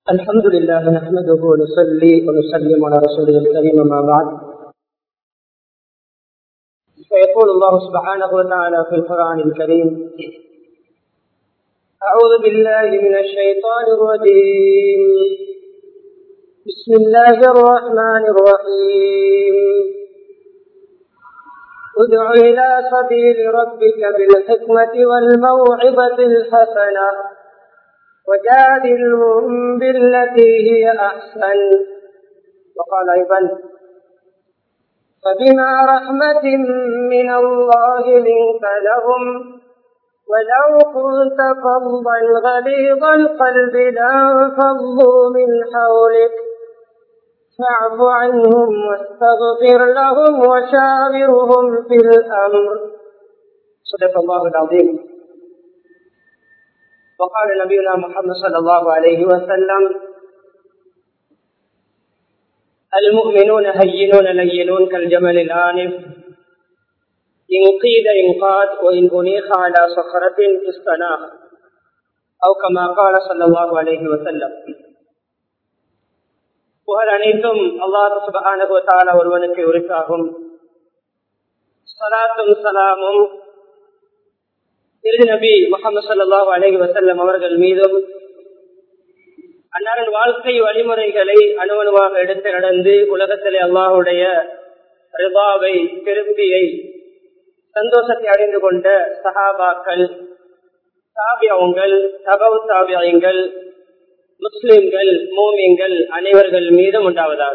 الحمد لله نحمده ونصلي ونسلم على رسوله الكريم ما بعد. فيقول الله سبحانه وتعالى في القرآن الكريم: أعوذ بالله من الشيطان الرجيم. بسم الله الرحمن الرحيم. ادع إلى سبيل ربك بالحكمة والموعظة الحسنة وجادلهم بالتي هي أحسن. وقال أيضا: فبما رحمة من الله لنت لهم ولو كنت فظا غليظ القلب لانفضوا من حولك فاعف عنهم واستغفر لهم وشاورهم في الأمر. صدق الله العظيم. وقال نبينا محمد صلى الله عليه وسلم: المؤمنون هينون لينون كالجمل الآنف إن قيد إنقاد وإن أنيخ على صخرة استناخ أو كما قال صلى الله عليه وسلم. புகழ் அனைத்தும் அல்லாஹ் சுப்ஹானஹு வ தஆலா ஒருவனுக்கு உரித்தாகும். ஸலாத்தும் ஸலாமும் நபி முஹம்மது ஸல்லல்லாஹு அலைஹி வஸல்லம் அவர்கள் மீதும், அன்னாரின் வாழ்க்கை வழிமுறைகளை அணுவணுவாக எடுத்து நடந்து உலகத்திலே அல்லாஹுடைய ரிதாவை, திருப்தியை, சந்தோஷத்தை அடைந்து கொண்ட சஹாபாக்கள், தாபியங்கள், தபவு தாபியங்கள், முஸ்லிம்கள், மூமின்கள் அனைவர்கள் மீதும் உண்டாவதாக.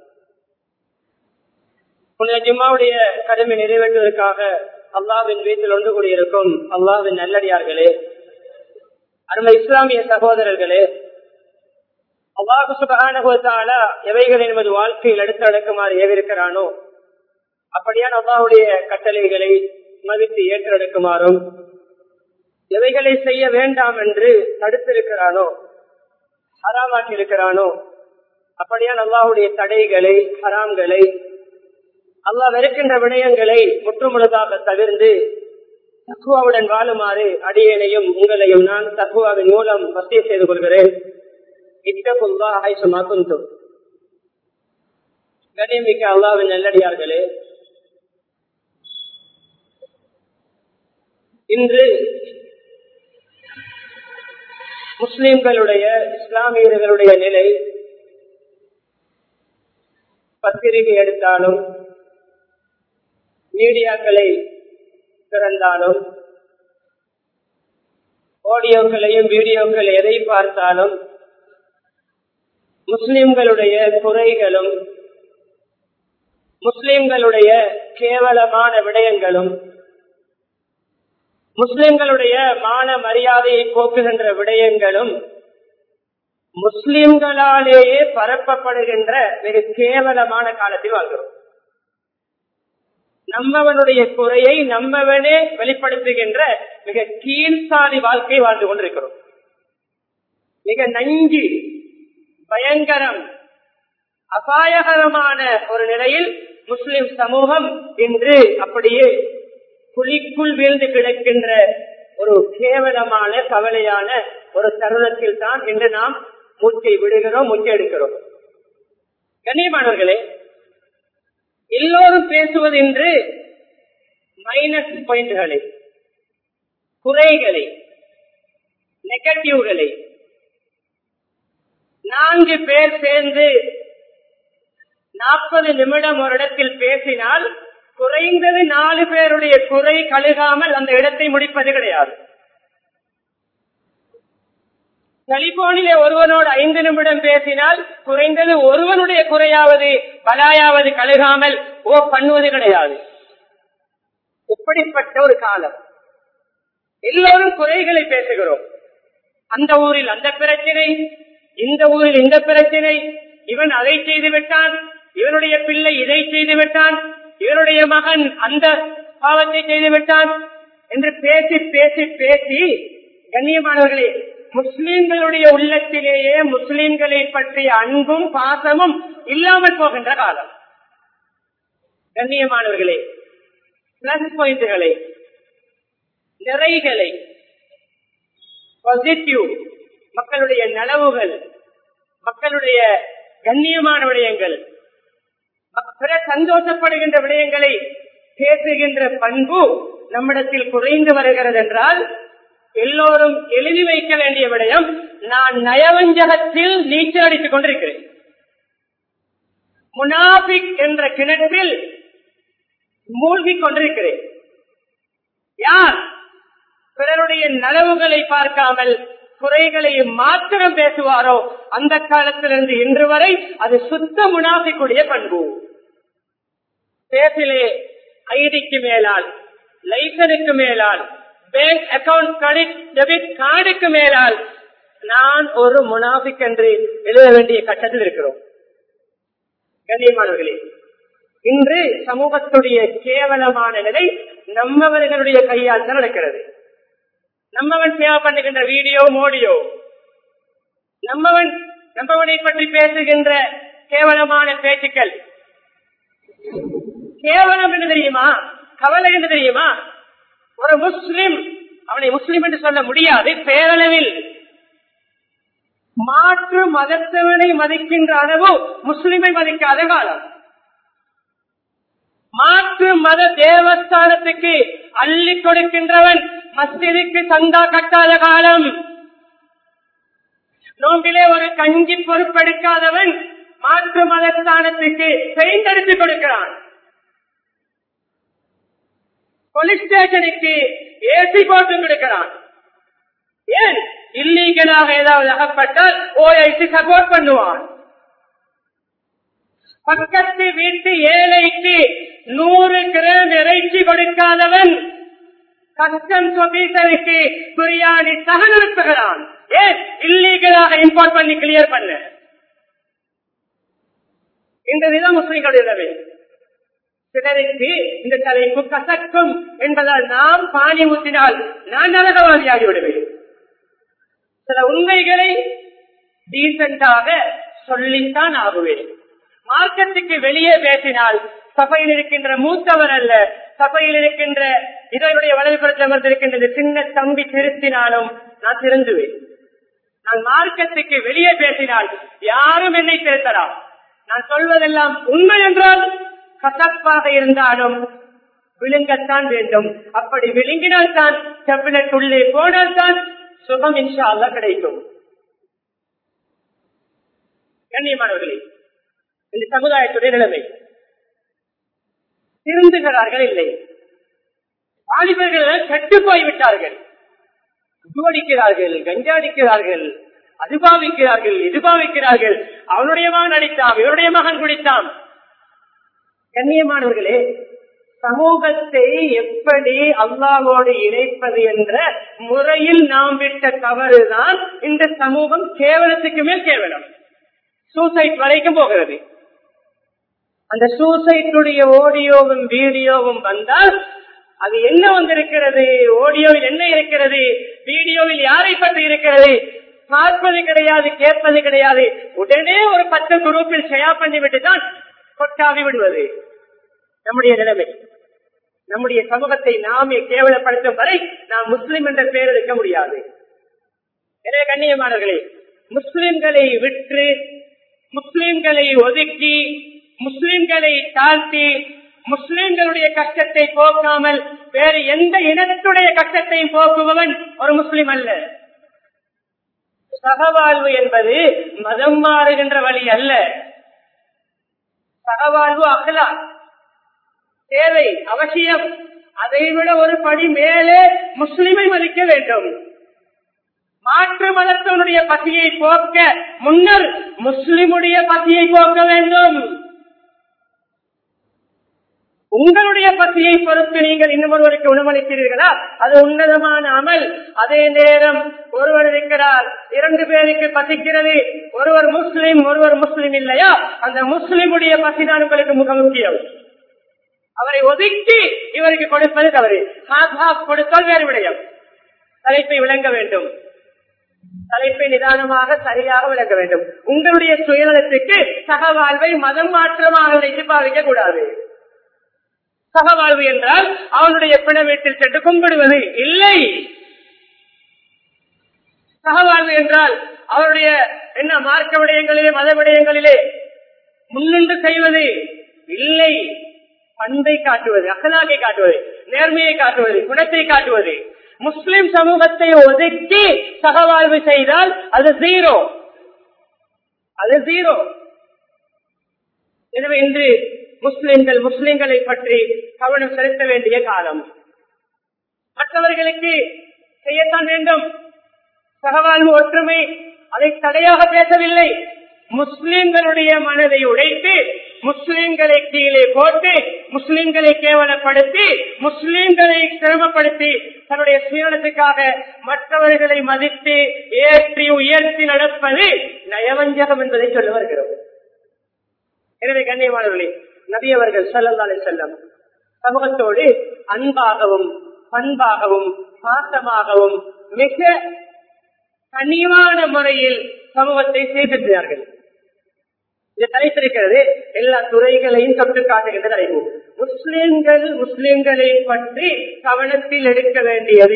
புனித ஜும்மாவுடைய கடமை நிறைவேற்றுவதற்காக அல்லாஹ்வின் வீட்டில் ஒன்று கூடியிருக்கும் அல்லாஹ்வின் நல்லடியார்களே, அருமை இஸ்லாமிய சகோதரர்களே, அல்லாஹ் சுப்ஹானஹு வ தஆலா எவைகளை நமது வாழ்க்கையில் எடுத்து நடக்குமாறு ஏவிருக்கிறானோ அப்படியான அல்லாஹ்வுடைய கட்டளைகளை மதித்து ஏற்றெடுக்குமாறும், எவைகளை செய்ய வேண்டாம் என்று தடுத்திருக்கிறானோ, ஹராமாக்கி இருக்கிறானோ அப்படியான அல்லாஹ்வுடைய தடைகளை, ஹராம்களை, அல்லாஹ் வெறுக்கின்ற விடயங்களை முற்றுமுழுதாக தவிர்ந்து தக்வாவுடன் வாழுமாறு அடியேனையும் உங்களையும் நான் தக்வாவின் மூலம் வசிய செய்து கொள்கிறேன். இத்தகுல்லாஹ் ஹைசுமா குன்தும். கண்ணியமிக்க அல்லாஹ்வின் நல்லடியார்களே, இன்று முஸ்லிம்களுடைய, இஸ்லாமியர்களுடைய நிலை பத்திரிகை எடுத்தாலும், மீடியாக்களை திறந்தாலும், ஆடியோக்களையும் வீடியோக்கள் எதை பார்த்தாலும் முஸ்லிம்களுடைய குறைகளும், முஸ்லிம்களுடைய கேவலமான விடயங்களும், முஸ்லிம்களுடைய மான மரியாதையை போக்குகின்ற விடயங்களும் முஸ்லிம்களாலேயே பரப்பப்படுகின்ற மிக கேவலமான காலத்தில் வாழ்கிறோம். நம்மவனுடைய குறையை நம்மவனே வெளிப்படுத்துகின்ற மிக கீழ்சாலி வாழ்க்கை வாழ்ந்து கொண்டிருக்கிறோம். மிக நஞ்சு, பயங்கரம், அபாயகரமான ஒரு நிலையில் முஸ்லிம் சமூகம் இன்று அப்படியே குழிக்குள் வீழ்ந்து கிடக்கின்ற ஒரு கேவலமான, கவலையான ஒரு தருணத்தில் தான் இன்று நாம் மூச்சை விடுகிறோம், மூச்சை எடுக்கிறோம். கண்ணியமானவர்களே, எல்லோரும் பேசுவது என்று மைனஸ் பாயிண்ட்களை, குறைகளை, நெகட்டிவ்களை 4 பேர் சேர்ந்து 40 நிமிடம் ஒரு இடத்தில் பேசினால் குறைந்தது 4 பேருடைய குறை கழுகாமல் அந்த இடத்தை முடிப்பது கிடையாது. டெலிபோனிலே ஒருவனோடு 5 நிமிடம் பேசினால் குறைந்தது ஒருவனுடைய குறையாவது, பலாயாவது கழுகாமல் பண்ணுவது கிடையாது. எப்படிப்பட்ட ஒரு காலம்! எல்லோரும் குறைகளை பேசுகிறோம். அந்த ஊரில் அந்த பிரச்சனை, இந்த ஊரில் இந்த பிரச்சனை, இவன் அதை செய்து விட்டான், இவனுடைய பிள்ளை இதை செய்து விட்டான், இவனுடைய மகன் அந்த பாவத்தை செய்து விட்டான் என்று பேசி பேசி பேசி, கண்ணியமானவர்களே, முஸ்லிம்களுடைய உள்ளத்திலேயே முஸ்லிம்களை பற்றிய அன்பும் பாசமும் இல்லாமல் போகின்ற காலம். கண்ணியமானவர்களே, பிளஸ் பாயிண்ட்களை, நிறைகளை, பாசிட்டிவ் மக்களுடைய நலவுகள், மக்களுடைய கண்ணியமான விடயங்கள், பிறர் சந்தோஷப்படுகின்ற விடயங்களை பேசுகின்ற பண்பு நம்மிடத்தில் குறைந்து வருகிறது என்றால், எல்லோரும் எழுதி வைக்க வேண்டிய விடயம், நான் நயவஞ்சகத்தில் நீச்சல் அடித்துக் கொண்டிருக்கிறேன். முனாபிக் என்ற கிணற்றில் மூழ்கிக் கொண்டிருக்கிறேன். யார் பிறருடைய நலவுகளை பார்க்காமல் குறைகளை மாத்திரம் பேசுவாரோ, அந்த காலத்திலிருந்து இன்று வரை அது சுத்த முனாபிக்குடைய பண்பு. பேசிலே ஐடிக்கு மேலால், லைசனுக்கு மேலால், பேங்க் அக்கவுண்ட், கிரெடிட் டெபிட் கார்டுக்கு மேலால் நான் ஒரு முனாபிக் என்று எழுத வேண்டிய கட்டத்தில் இருக்கிறோம். கண்ணியமானவர்களே, இன்று சமூகத்துடைய கேவலமான நிலை நம்மவர்களுடைய கையால் தான் நடக்கிறது. நம்மவன் சேவை பண்ணுகின்ற வீடியோ, ஆடியோ, நம்மவனை பற்றி பேசுகின்ற கேவலமான பேச்சுக்கள். கேவலம் என்று தெரியுமா? கவலை என்று தெரியுமா? ஒரு முஸ்லிம் அவனை முஸ்லிம் என்று சொல்ல முடியாது. பேரளவில் மாற்று மதத்தவனை மதிக்கின்ற அளவு முஸ்லிமை மதிக்காத காலம், மாற்று மத தேவஸ்தானத்துக்கு அள்ளி கொடுக்கின்றவன் மஸ்ஜிதுக்கு சந்தா கட்டாத காலம், நோம்பிலே ஒரு கஞ்சி பொறுப்பெடுக்காதவன் மாற்று மதஸ்தானத்துக்கு பெயிண்ட் அடித்து கொடுக்கிறான், போலீஸ் ஸ்டேஷனுக்கு ஏசி போட்டு கொடுக்கிறான். ஏன்? இல்லீகலாக ஏதாவது அகப்பட்டால் ஓஐசி சப்போர்ட் பண்ணுவான். பக்கத்து வீட்டு ஏழைக்கு 100 கிராம் இறைச்சி கொடுக்காதவன் கஸ்டம்ஸ் ஆபீசருக்கு பிரியாணி சகனிறுப்புகிறான். ஏன்? இல்லீகலாக இம்போர்ட் பண்ணி கிளியர் பண்ண. இந்த விதம் முஸ்லிம்களுடைய நிலைமை. சிலருக்கு இந்த தலைப்பு கசக்கும் என்பதால் நாம் பானி ஊற்றினால் நான் நரகவாதியாகி விடுவேன். சில உண்மைகளை டீசென்டாக சொல்லித்தான் ஆகுவேன். மார்க்கத்துக்கு வெளியே பேசினால் சபையில் இருக்கின்ற மூத்தவர் அல்ல, சபையில் இருக்கின்ற இதனுடைய வலதுபுறத்தில் அமர்ந்திருக்கின்ற சின்ன தம்பி திருத்தினாலும் நான் திருந்துவேன். நான் மார்க்கத்துக்கு வெளியே பேசினால் யாரும் என்னை திருத்தலாம். நான் சொல்வதெல்லாம் உண்மை என்றால் கசப்பாக இருந்தாலும் விழுங்கத்தான் வேண்டும். அப்படி விழுங்கினால் தான், டெப்லெட்டுள்ளே போனால் தான் சுகம் இன்ஷா அல்லாஹ் கிடைக்கும். கண்ணியமானவர்களே, இந்த சமுதாயத்துடைய நிலைமை, திருந்துகிறார்கள் இல்லை. வாலிபர்கள் கெட்டு போய்விட்டார்கள். அடிக்கிறார்கள், கஞ்சாடிக்கிறார்கள், அது பாவிக்கிறார்கள், இது பாவிக்கிறார்கள். அவனுடைய மகன் அடித்தான், இவருடைய மகன் குடித்தான். கண்ணியமானவர்களே, சமூகத்தை எப்படி அல்லாஹ்வோடு இணைப்பது என்ற முறையில் நாம் விட்ட தவறுதான் இந்த சமூகம் கேவலத்துக்கு மேல் கேவலம். சூசைட் வரைக்கும் போகிறது. அந்த சூசைட்டுடைய ஆடியோவும் வீடியோவும் வந்தால் அது என்ன வந்திருக்கிறது, ஆடியோவில் என்ன இருக்கிறது, வீடியோவில் யாரை பற்றி இருக்கிறது, பார்ப்பது கிடையாது, கேட்பது கிடையாது. உடனே ஒரு 10 குரூப்பில் ஷேர் பண்ணிவிட்டு தான் கொட்டாவி விடுவது நம்முடைய நிலைமை. நம்முடைய சமூகத்தை நாமே கேவலப்படுத்தும் வரை நாம் முஸ்லிம் என்ற பெயர் எடுக்க முடியாது. எனவே கண்ணியமானவர்களே, முஸ்லிம்களை விற்று, முஸ்லிம்களை ஒதுக்கி, முஸ்லிம்களை தாழ்த்தி, முஸ்லிம்களுடைய கஷ்டத்தை போக்காமல் வேறு எந்த இனத்துடைய கஷ்டத்தையும் போக்குபவன் ஒரு முஸ்லிம் அல்ல. சகவாழ்வு என்பது மதம் மாறுகின்ற வழி அல்ல. சகவாழ்வு அகலாக் தேவை, அவசியம். அதைவிட ஒரு படி மேலே முஸ்லிமை மதிக்க வேண்டும். மாற்று மதத்தினுடைய பசியை போக்க முன்னர் முஸ்லிமுடைய பசியை போக்க வேண்டும். உங்களுடைய பசியை பொறுத்து நீங்கள் இன்னும் ஒருவருக்கு உணவளிக்கிறீர்களா, அது உன்னதமான அமல். அதே நேரம் ஒருவர் இருக்கிறார், 2 பேருக்கு பசிக்கிறது, ஒருவர் முஸ்லிம், ஒருவர் முஸ்லிம் இல்லையா, அந்த முஸ்லிமுடைய பசிதான் உங்களுக்கு மிக முக்கியம். அவரை ஒதுக்கி இவருக்கு கொடுப்பது தவறு. கொடுத்தால் வேறு விடயம். தலைப்பை விளங்க வேண்டும், தலைப்பை நிதானமாக சரியாக விளங்க வேண்டும். உங்களுடைய சுயநலத்துக்கு சகவாழ்வை மதம் மாற்றமாக நினைத்து பாவிக்க கூடாது. சகவாழ்வு என்றால் அவனுடைய பிண வீட்டில் சென்று கும்பிடுவது இல்லை. சகவாழ்வு என்றால் அவருடைய என்ன மார்க்க விடயங்களிலே மத விடயங்களிலே முன்னின்று செய்வது இல்லை, பண்பை காட்டுவது, அகலாகை காட்டுவது, நேர்மையை காட்டுவது, குணத்தை காட்டுவது. முஸ்லிம் சமூகத்தை ஒதுக்கி சகவாழ்வு செய்தால் அது ஜீரோ, அது ஜீரோ. எனவே இன்று முஸ்லிம்களை பற்றி கவனம் செலுத்த வேண்டிய காலம். மற்றவர்களுக்கு செய்யத்தான் வேண்டும் சகவாழ்வு, ஒற்றுமை, அதை தடையாக பேசவில்லை. முஸ்லிம்களுடைய மனதை உடைத்து, முஸ்லிம்களை கீழே போட்டு, முஸ்லிம்களை கேவலப்படுத்தி, முஸ்லிம்களை சிரமப்படுத்தி தன்னுடைய சுயநலத்துக்காக மற்றவர்களை மதித்து ஏற்றி உயர்த்தி நடப்பது நயவஞ்சகம் என்பதை சொல்ல வருகிறோம். எனவே கண்ணியமானவர்களே, நபி அவர்கள் ஸல்லல்லாஹு அலைஹி வஸல்லம் சமூகத்தோடு அன்பாகவும் பண்பாகவும் பாசமாகவும் மிக கனிவான முறையில் சமூகத்தை சேர்க்கிறார்கள். இது தலைத்திருக்கிறது, எல்லா துறைகளையும் தொட்டு காட்டுகின்ற தலைப்பு. முஸ்லிம்களை பற்றி கவனத்தில் எடுக்க வேண்டியது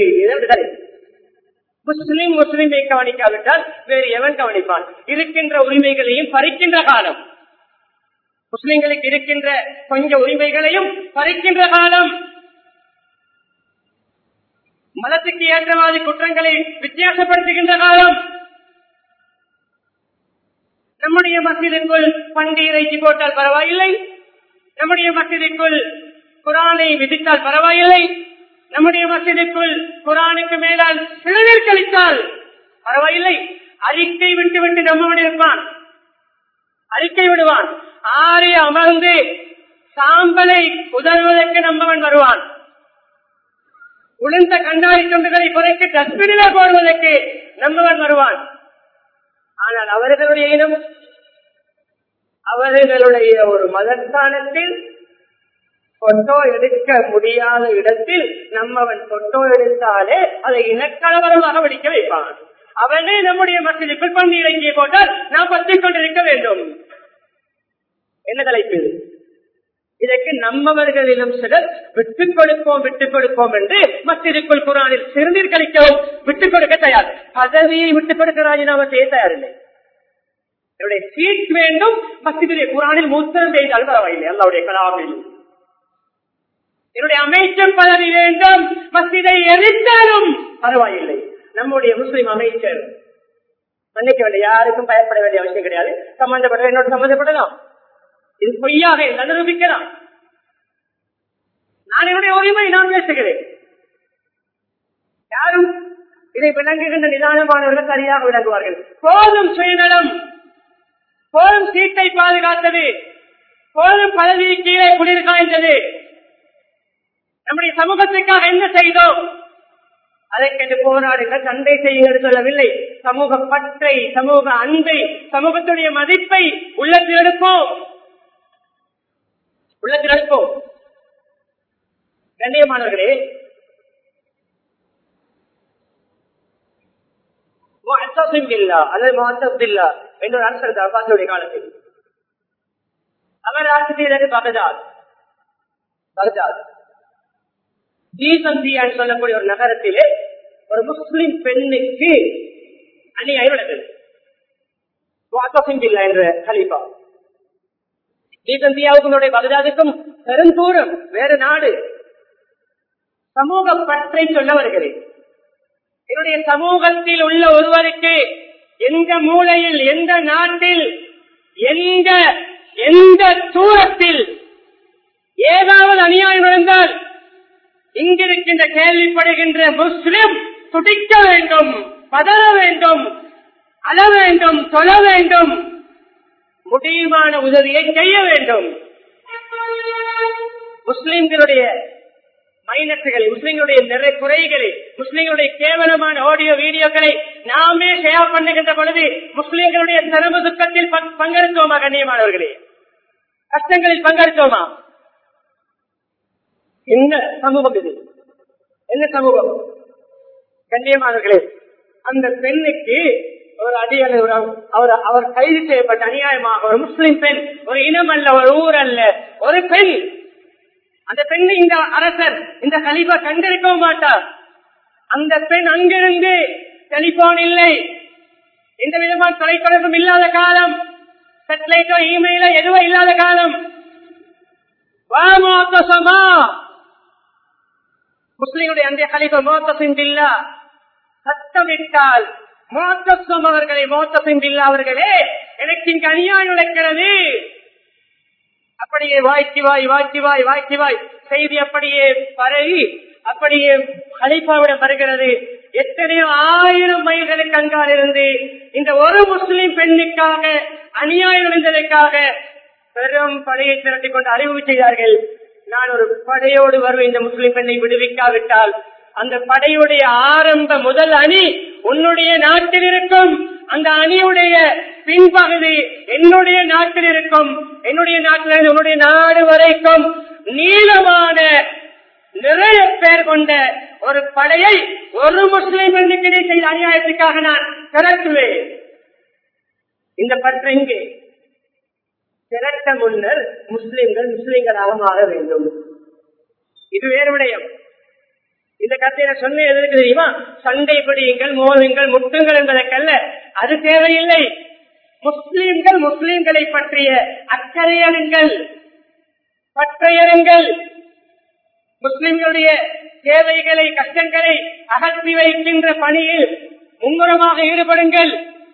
முஸ்லிமை கவனிக்காவிட்டால் வேறு எவன் கவனிப்பான்? இருக்கின்ற உரிமைகளையும் பறிக்கின்ற காலம், முஸ்லிம்களுக்கு இருக்கின்ற கொஞ்ச உரிமைகளையும் பறிக்கின்ற காலம், மதத்துக்கு ஏற்ற மாதிரி குற்றங்களை வித்தியாசப்படுத்துகின்ற காலம். நம்முடைய மஸ்ஜிதுக்குள் பண்டி இறைச்சி போட்டால் பரவாயில்லை, நம்முடைய மஸ்ஜிதுக்குள் குரானை விதித்தால் பரவாயில்லை, நம்முடைய மஸ்ஜிதுக்குள் குரானுக்கு மேலால் சிறுநீர் கழித்தால் பரவாயில்லை. அறிக்கை விட்டு விட்டு நம்மவன் இருப்பான், அறிக்கை விடுவான். ஆறே அமர்ந்து சாம்பலை உதவுவதற்கு நம்மவன் வருவான். உளுந்த கண்ணாடி துண்டுகளை குறைத்து டஸ்ட்பினில போடுவதற்கு நம்மவன் வருவான். ஆனால் அவர்களுடைய இனம், அவர்களுடைய ஒரு மதஸ்தானத்தில் போட்டோ எடுக்க முடியாத இடத்தில் நம்மவன் போட்டோ எடுத்தாலே அதை இனக்கலவரமாக வெடிக்க வைப்பான். அவனே நம்முடைய மக்களுக்கு பண்டி இலக்கிய போட்டால் நாம் பற்றிக் கொண்டிருக்க வேண்டும். என்ன தலைப்பு? இதற்கு நம்மவர்களிலும் சிலர் விட்டுக் கொடுப்போம் என்று மஸ்ஜிதுக்குள் குர்ஆனில் சிறுநீர் கழிக்கவும் விட்டுக் கொடுக்க தயார். பதவியை விட்டுக் கொடுக்க ராஜினாமா செய்ய தயாரில்லை. என்னுடைய சீட் வேண்டும், மஸ்ஜிதிலே குர்ஆனில் மூத்திரம் செய்தால் பரவாயில்லை, அல்லாஹ்வுடைய கலாமில். என்னுடைய அமைச்சர் பதவி வேண்டும், மஸ்ஜிதை எரித்தாலும் பரவாயில்லை. நம்முடைய முஸ்லிம் அமைச்சர் மன்னிக்க வேண்டிய, யாருக்கும் பயப்பட வேண்டிய அவசியம் கிடையாது. சம்பந்தப்பட்ட என்னோட சம்பந்தப்படலாம், இது பொய்யாக நிரூபிக்கலாம். நான் என்னுடைய உரிமை நான் பேசுகிறேன். யாரும் இதை விளங்குகின்ற நிதானமானவர்கள் சரியாக விளங்குவார்கள். போதும் சுயநலம், போதும் சீட்டை பாதுகாத்தது, போதும் பதவியை கீழே குளிர் காய்ந்தது. நம்முடைய சமூகத்திற்காக என்ன செய்தோம்? அதற்கென்று போராடுங்கள், சண்டை செய்யுங்கள் சொல்லவில்லை. சமூக பற்றை, சமூக அன்பை, சமூகத்துடைய மதிப்பை உள்ளத்தில் எடுப்போம். கண்ணியமானவர்களே, என்ற அரசர் அப்பாசுடைய காலத்தில் அவர் ஆட்சி செய்தது பகதாத் சொல்லக்கூடிய ஒரு நகரத்திலே ஒரு முஸ்லிம் பெண்ணுக்கு அநியாயம் நடந்தது. என்ற கலீஃபா இந்தியாவுக்கும் பகதாதுக்கும் பெருந்தூரம், வேறு நாடு. சமூக பற்றை சொல்ல வருகிறேன். என்னுடைய சமூகத்தில் உள்ள ஒருவருக்கு எந்த மூலையில், எந்த நாட்டில், எந்த தூரத்தில் ஏதாவது அநியாயம் நடந்தால் இங்கிருக்கின்ற கேள்விப்படுகின்ற முஸ்லிம் துடிக்க வேண்டும், பதற வேண்டும், அழ வேண்டும், சொல்ல வேண்டும், முடிவான உதவியை செய்ய வேண்டும். முஸ்லிம்களுடைய மைனஸ்களை, முஸ்லிம்களுடைய நிறைய குறைகளை, முஸ்லிம்களுடைய கேவலமான ஆடியோ வீடியோக்களை நாமே ஷேர் பண்ணுகின்ற பொழுது முஸ்லிம்களுடைய சிரம துக்கத்தில் பங்கெடுத்தோமா? கண்ணியமானவர்களே, கஷ்டங்களில் பங்கெடுத்தோமா? என்ன சமூகம் இது? என்ன சமூகம்? கண்ணியமானவர்களே, அந்த பெண்ணுக்கு ஒரு அடியல், அவர் கைது செய்யப்பட்ட அநியாயமாக ஒரு முஸ்லிம் பெண், ஒரு இனம் அல்ல, ஒரு ஊர் அல்ல, ஒரு பெண். அந்த பெண்ணை இந்த அரசர், இந்த கலீஃபா கண்டிருக்கவும் மாட்டார். அந்த பெண் அங்கிருந்து டெலிபோன் இல்லை, எந்த விதமான தொலைத்தொடர்பும் இல்லாத காலம், சேட்டலைட்டோ இமெயிலோ எதுவோ இல்லாத காலம். முஸ்லிமுடைய அந்த கலிஃபா முஅத்தஸிம் பில்லாஹ் சத்தமிட்டால் முஅத்தஸிம் அவர்களே, முஅத்தஸிம் பில்லாஹ் அவர்களே, எனக்கு இங்கு அநியாயம் நடக்கிறது. அப்படியே வாய்ச்சிவாய் செய்தி அப்படியே பரவி அப்படியே கலிஃபாவிடம் வருகிறது. எத்தனையோ 1000 மைல்களுக்கு அங்கால் இருந்து இந்த ஒரு முஸ்லிம் பெண்ணுக்காக அநியாயம் நடந்ததற்காக பெரும் படையை திரட்டிக் கொண்டு அறிவு செய்தார்கள். நான் ஒரு படையோடு வருவேன், இந்த முஸ்லிம் பெண்ணை விடுவிக்காவிட்டால் அந்த படையுடைய ஆரம்ப முதல் அணி உன்னுடைய நாட்டில் இருக்கும், அந்த அணியுடைய பின்பகுதி என்னுடைய நாட்டில் இருக்கும், என்னுடைய நாட்டிலிருந்து உன்னுடைய நாடு வரைக்கும் நீளமான நிறைய பேர் கொண்ட ஒரு படையை ஒரு முஸ்லிம் பெண்ணுக்கு செய்த அநியாயத்துக்காக நான் திரட்டுவேன். இந்த பற்று இங்கே திரட்ட முன்னர் முஸ்லிம்களாக மாற வேண்டும். இது வேறு விடயம். இந்த கதையில சொன்ன எதற்கு தெரியுமா? சண்டை பிடியுங்கள், மோதுங்கள், முட்டுங்கள் என்பதற்கல்ல, அது தேவையில்லை. முஸ்லிம்களை பற்றிய அக்கறையருங்கள், பற்றையருங்கள், முஸ்லிம்களுடைய தேவைகளை கஷ்டங்களை அகற்றி வைக்கின்ற பணியில் மும்முரமாக ஈடுபடுங்கள்.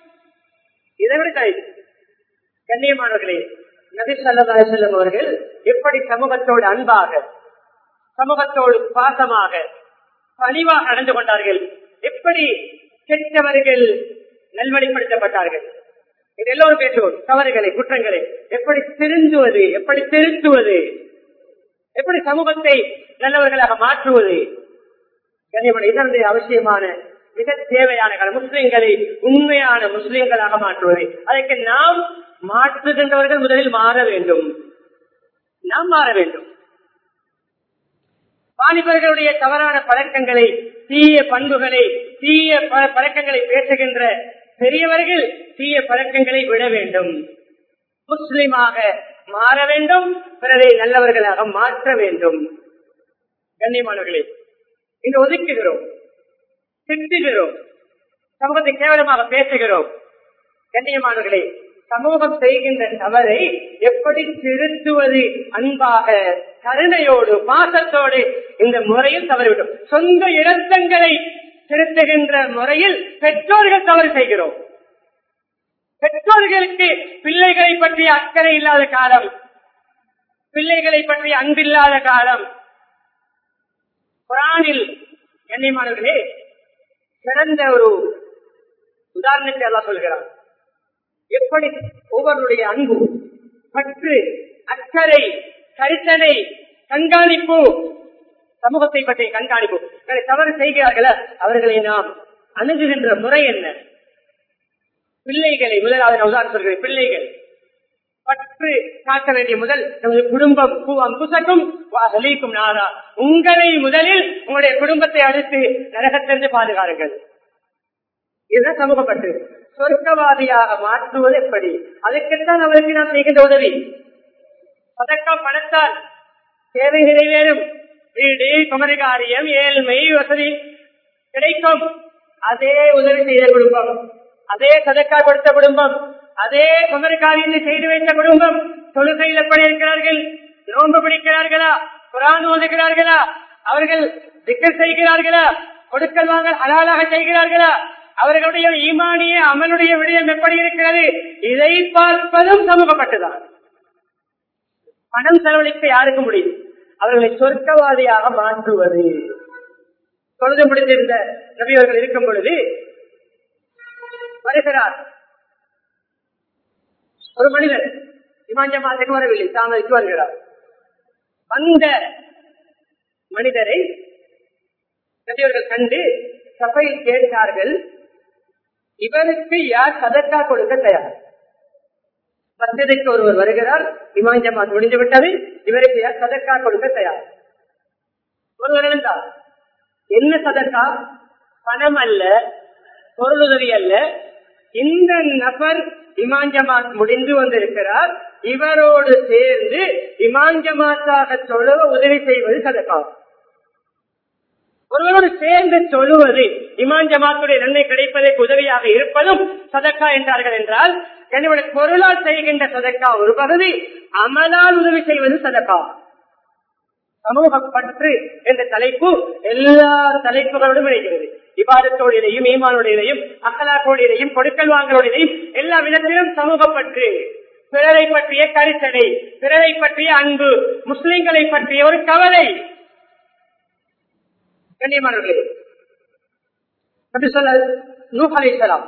இதை கண்ணியமானவர்களே, நபி ஸல்லல்லாஹு அலைஹி வஸல்லம் அவர்கள் எப்படி சமூகத்தோடு அன்பாக, சமூகத்தோடு பாசமாக, பணிவாக நடந்து கொண்டார்கள், எப்படி கெட்டவர்கள் நல்வழிப்படுத்தப்பட்டார்கள். இது எல்லோரும் பேசுவோம். தவறுகளை, குற்றங்களை எப்படி திருந்துவது, எப்படி திருத்துவது, எப்படி சமூகத்தை நல்லவர்களாக மாற்றுவது. கண்ணியமான இதனுடைய அவசியமான மிக தேவையான முஸ்லிம்களை உண்மையான முஸ்லிம்களாக மாற்றுவது. அதற்கு நாம் மாற்றுகின்றவர்கள் முதலில் மாற வேண்டும். நாம் மாற வேண்டும். வாலிபர்களுடைய தவறான பழக்கங்களை, தீய பண்புகளை, தீய பழக்கங்களை பேசுகின்ற பெரியவர்கள் தீய பழக்கங்களை விட வேண்டும். முஸ்லிமாக மாற வேண்டும், பிறரை நல்லவர்களாக மாற்ற வேண்டும். கண்ணியமானவர்களே, இன்று ஒதுக்குகிறோம், திட்டுகிறோம், சமூகத்தை கேவலமாக பேசுகிறோம். கண்ணியமானவர்களே, சமூகம் செய்கின்ற தவறை எப்படி திருத்துவது அன்பாக, கருணையோடு, பாசத்தோடு இந்த முறையில் தவறிவிடும். சொந்த இலக்கங்களை திருத்துகின்ற முறையில் பெற்றோர்கள் தவறு செய்கிறோம். பெற்றோர்களுக்கு பிள்ளைகளை பற்றிய அக்கறை இல்லாத காலம், பிள்ளைகளை பற்றிய அன்பில்லாத காலம். குர்ஆனில் கண்ணியமானவர்களே சிறந்த ஒரு உதாரணத்தை அல்லாஹ் சொல்கிறார். எப்படி ஒவ்வொருடைய அன்பு, பற்று, அக்கறை, கரிசனை, கண்காணிப்பு, சமூகத்தை பற்றிய கண்காணிப்பு. தவறு செய்கிறார்களா, அவர்களை நாம் அணுகுகின்ற முறை என்ன? பிள்ளைகளை முதலாவது உதாரணம் சொல்கிறேன். பிள்ளைகள் பற்று காக்க வேண்டிய முதல் குடும்பம், அம்புசக்கும் நாரா. உங்களை முதலில் உங்களுடைய குடும்பத்தை அடுத்து நரகத்திலிருந்து பாதுகாருங்கள். இதுதான் சமூக பற்று. சொர்க்கவாதியாக மாற்றுவது எப்படி? அதற்குத்தான் அவருக்கு நாம் செய்கின்ற உதவி. சதக்கா பணத்தால் தேவை நிறைவேறும், வீடு, குமரிகாரியம், ஏழ்மை, வசதி கிடைக்கும். அதே உதவி செய்த குடும்பம், அதே சதக்கா கொடுத்த குடும்பம், அதே குமரிகாரியத்தை செய்து வைத்த குடும்பம் தொழுகையில் எப்படி இருக்கிறார்கள்? நோன்பு பிடிக்கிறார்களா? குர்ஆன் ஓதுகிறார்களா? அவர்கள் திக்ர் செய்கிறார்களா? கொடுக்கல் வாங்கல் ஹலாலாக செய்கிறார்களா? அவர்களுடைய ஈமானிய அமலுடைய விடயம் எப்படி இருக்கிறது? இதை பார்ப்பதும் சமூகப்பட்டுதான். பணம் செலவழிக்க யாருக்கு முடியும்? அவர்களை சொர்க்கவாதியாக மாற்றுவது. தொழுது முடிந்திருந்த நபி அவர்கள் இருக்கும் பொழுது வருகிறார் ஒரு மனிதர். இமாம் ஜமாத்துக்கு வரவில்லை, தாமதிக்கு வருகிறார். வந்த மனிதரை நபி அவர்கள் கண்டு சபையில் கேட்டார்கள், இவருக்கு யார் சதக்கா கொடுக்க தயார்? மஸ்ஜிதுக்கு ஒருவர் வருகிறார், இமாம் ஜமாத் முடிந்து விட்டது, இவருக்கு யார் சதக்கா கொடுக்க தயார்? ஒருவர் எழுந்தார். என்ன சதக்கா? பணம் அல்ல, பொருளுதவி அல்ல. இந்த நபர் இமாம் ஜமாத் முடிந்து வந்திருக்கிறார், இவரோடு சேர்ந்து இமாம் ஜமாத்தாக தொழுவ உதவி செய்வது சதக்கா. ஒருவரோடு சேர்ந்து சொல்லுவது இமாம் ஜமாத்துடைய நன்மை கிடைப்பதற்கு உதவியாக இருப்பதும் சதக்கா என்றார்கள் என்றால், என்னுடைய பொருளால் செய்கின்ற சதக்கா ஒரு பகுதி, அமலால் உதவி செய்வது சதக்கா. சமூக பற்று என்ற தலைப்பு எல்லா தலைப்புகளோடும் இருக்கிறது. இபாதத்தோடையும் ஈமானோடையும் அகலாக்கோடையும் கொடுக்கல் வாங்கலோடையும் எல்லா விதத்திலும் சமூக பற்று, பிறரை பற்றிய கருத்தடை, பிறரை பற்றிய அன்பு, முஸ்லிம்களை பற்றிய ஒரு கவலை. கண்ணியமானவர்களே, நூஹ் அலைஹிஸ்ஸலாம்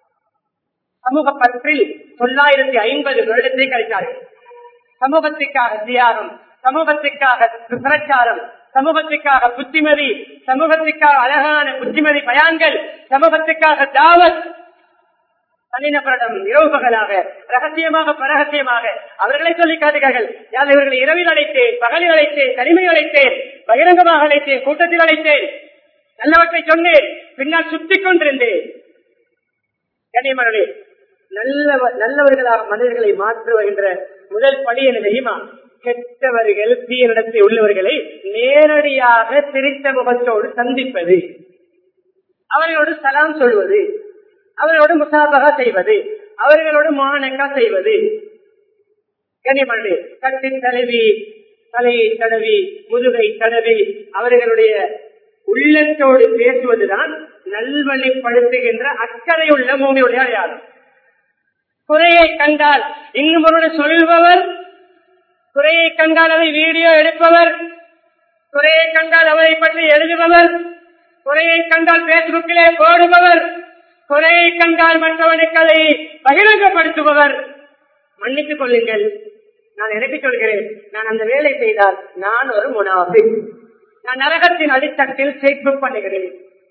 சமூக பற்றில் 950 வருடத்தை கழித்தார்கள். சமூகத்திற்காக தியாகம், சமூகத்திற்காக பிரச்சாரம், சமூகத்திற்காக புத்திமதி, சமூகத்திற்காக அழகான புத்திமதி பயான்கள், சமூகத்திற்காக தாவத், தனிநபரிடம் இரவு பகலாக ரகசியமாக பரகசியமாக அவர்களை சொல்லி காட்டுகிறார்கள். யார் இவர்களை இரவில் அழைத்தேன், பகலில் அழைத்தேன், தனிமையில் அழைத்தேன், பகிரங்கமாக அழைத்தேன், கூட்டத்தில் அழைத்தேன், நல்லவற்றை சொன்னேன், பின்னால் சுத்திக் கொண்டிருந்தேன். கண்ணியமானவர்களே, நல்லவர்களாக மனிதர்களை மாற்றுகின்ற முதல் படி என்ன தெரியுமா? கெட்டவர்கள் தீயனிடத்தை உள்ளவர்களை நேரடியாக சிரித்த முகத்தோடு சந்திப்பது, அவர்களோடு சலாம் சொல்வது, அவர்களோடு முசாபகா செய்வது, அவர்களோடு மானக்கா செய்வது. கண்ணியமானவர்களே, கட்டி தடவி, தலையை தடவி, முதுகை தடவி அவர்களுடைய உள்ளத்தோடு பேசுவதுதான் நல்வழிப்படுத்துகின்ற அக்கறையுள்ள மூமியுடைய அடையாளம். குறையை கண்டால் இன்னும் ஒரு சொல்பவர், குறையை கண்டால் அதை வீடியோ எடுப்பவர், குறையை கண்டால் அவரை பற்றி எழுதுபவர், குறையை கண்டால் பேஸ்புக்கிலே போடுபவர், குறையை கண்டால் மற்றவனுக்கு அதை பகிரங்கப்படுத்துபவர். மன்னித்துக் கொள்ளுங்கள், நான் எனக்கு சொல்கிறேன், நான் அந்த வேலை செய்தால் நான் ஒரு முனாஃபிக், நான் நரகத்தின் அடித்தட்டில் சேர்ப்பு பண்ணுகிறேன்.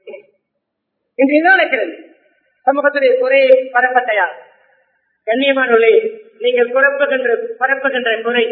இன்று என்ன நடக்கிறது? சமூகத்துடைய குறையை பரப்ப தயார். கண்ணியமானவர்களே, நீங்கள் பரப்புகின்ற குறை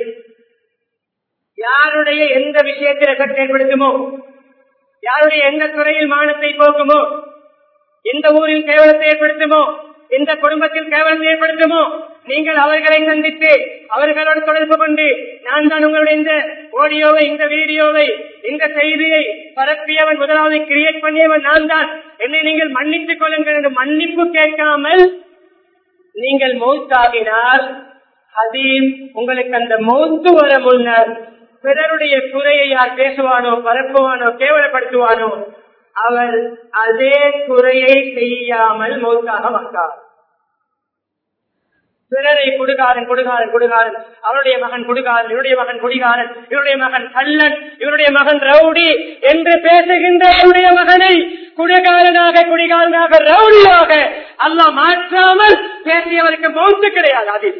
யாருடைய எந்த விஷயத்தில் எஃபெக்ட் ஏற்படுத்துமோ, யாருடைய எந்த துறையில் மானத்தை போக்குமோ, எந்த ஊரில் கேவலத்தை ஏற்படுத்துமோ, எந்த குடும்பத்தில் கேவலத்தை ஏற்படுத்துமோ, நீங்கள் அவர்களை சந்தித்து அவர்களோடு தொடர்பு கொண்டு, நான் தான் உங்களுடைய இந்த ஆடியோவை, இந்த வீடியோவை, இந்த செய்தியை பரப்பியவன், முதலாவது கிரியேட் பண்ணியவன் நான் தான், என்னை நீங்கள் மன்னித்துக் கொள்ளுங்கள் என்று மன்னிப்பு கேட்காமல் நீங்கள் மௌத்தாகினால், ஹதீம் உங்களுக்கு அந்த மௌத்து வர முன்னர் பிறருடைய குறையை யார் பேசுவானோ, பரப்புவானோ, கேவலப்படுத்துவானோ, அவர் அதே குறையை செய்யாமல் மௌத்தாக மாட்டார். பிறரை குடுகாரன் குடுகாரன் குடுகாரன், அவருடைய மகன் குடுகாரன், இவருடைய மகன் குடிகாரன், இவருடைய மகன் கள்ளன், இவருடைய மகன் ரவுடி என்று பேசுகின்ற இவருடைய மகனை குடிகாரனாக குடிகாரனாக ரவுடியாக அல்லாஹ் மாற்றாமல் பேசியவருக்கு மௌத்து கிடையாது. அது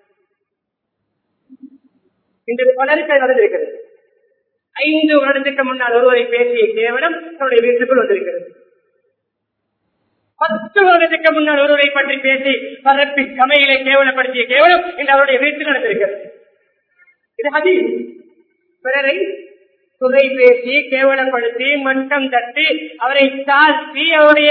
இன்று பலருக்கு நடந்திருக்கிறது. 5 வருடத்துக்கு முன்னால் ஒருவரை பேசிய கேவலம் தன்னுடைய வீட்டுக்குள் வந்திருக்கிறது. 10 வருடத்துக்கு முன்னால் ஒருவரை பற்றி பேசி பரப்பி சமையலை கேவலப்படுத்திய கேவலம் இன்று அவருடைய வீட்டில் நடந்திருக்கிறது. இது ஹதீஸ். பிறரை குறை பேசி கேவலப்படுத்தி மட்டம் தட்டி அவரை தாழ்த்தி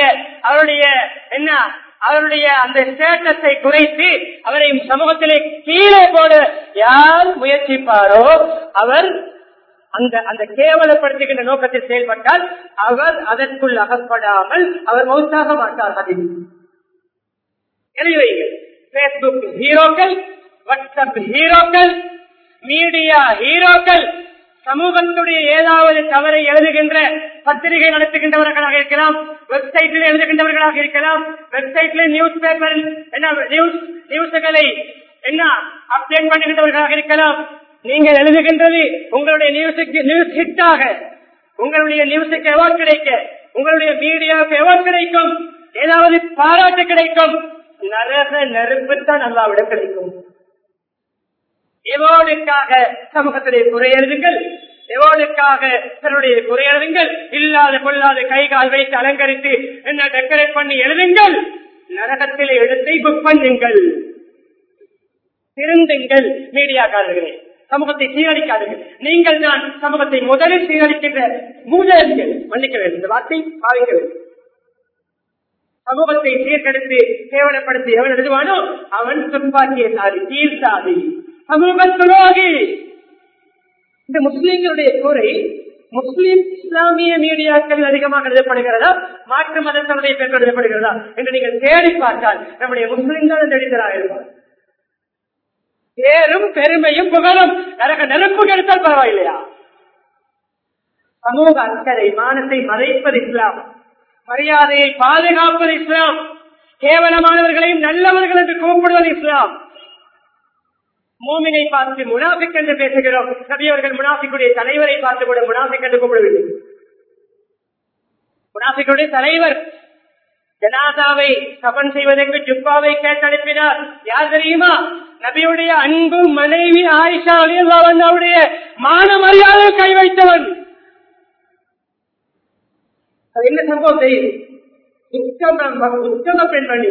அவருடைய அந்த ஸ்டேட்டஸை குறைத்து அவரை சமூகத்திலே கீழே போட யார் முயற்சிப்பாரோ அவர் அந்த கேவலப்படுத்துகின்ற நோக்கத்தில் செயல்பட்டால் அவர் அதற்குள் அகப்படாமல் அவர் மௌத்தாக மாட்டார். எழுதுவீர்கள், பேஸ்புக் ஹீரோக்கள், வாட்ஸ்அப் ஹீரோக்கள், மீடியா ஹீரோக்கள், சமூகத்துடைய ஏதாவது தவறை எழுதுகின்ற பத்திரிகை நடத்துகின்றவர்களாக இருக்கலாம், வெப்சைட்டில் எழுதுகின்றவர்களாக இருக்கலாம், வெப்சைட்ல நியூஸ் பேப்பர் நியூஸ்களை அப்டேட் பண்ணுகின்றவர்களாக இருக்கலாம். நீங்கள் எழுதுகின்றது உங்களுடைய நியூஸ் ஹிட்டாக, உங்களுடைய நியூஸுக்கு எவார்ட் கிடைக்க, உங்களுடைய மீடியாவுக்கு எவார்ட் கிடைக்கும், ஏதாவது பாராட்டு கிடைக்கும், நரக நெருப்புத்தான் அல்லாவிட கிடைக்கும். எவார்டுக்காக சமூகத்திலே குறை எழுதுங்கள், எவார்டுக்காக தன்னுடைய குறை எழுதுங்கள், இல்லாத கொள்ளாத கை கால் வைத்து அலங்கரித்து என்ன டெக்கரேட் பண்ணி எழுதுங்கள், நரகத்திலே எழுத்தை புக் பண்ணுங்கள். திருந்துங்கள் மீடியாக்காரர்களே, சமூகத்தை சீரழிக்காதீர்கள். நீங்கள் தான் சமூகத்தை முதலில் சீரழிக்கின்ற மூலர்கள். மன்னிக்க வேண்டும், இந்த வார்த்தை பாவிக்க வேண்டும். சமூகத்தை சீர்கெடுத்து கேவலப்படுத்தி எவன் எழுதுவானோ அவன் துப்பாக்கிய சாதி, தீர்த்தாதி, சமூக துரோகி. இந்த முஸ்லிம்களுடைய குறை முஸ்லிம் இஸ்லாமிய மீடியாக்கள் அதிகமாக எழுதப்படுகிறதா, மாற்று மதத்தினுடைய பேர் எழுதப்படுகிறதா என்று நீங்கள் தேடி பார்த்தால் நம்முடைய முஸ்லிம்கள் அந்த எழுதராக இருப்பார். பேரும் பெருமையும் புகழும் நெருப்பு கெடுத்தால் பரவாயில்லையா? சமூக அக்கறை, மானத்தை மறைப்பது இஸ்லாம், மரியாதையை பாதுகாப்பது இஸ்லாம், கேவலமானவர்களையும் நல்லவர்கள் என்று கூப்பிடுவது இஸ்லாம். மூமினை பார்த்து முனாஃபிக் என்று பேசுகிறோம். நபியவர்கள் முனாஃபிக்குடைய தலைவரை பார்த்து கூட முனாஃபிக் என்று கூப்பிடவில்லை. முனாஃபிக்குடைய தலைவர் ஜனாதாவை கபன் செய்வதற்கு ஜுப்பாவை கேட்டனுப்பினார். யார் தெரியுமா? நபியுடைய அன்பு மனைவி ஆயிஷா ரலியல்லாஹு அன்ஹாவுடைய மான மரியாதை கை வைத்தவன். என்ன சம்பவம் தெரியும்? உத்தம பெண்மணி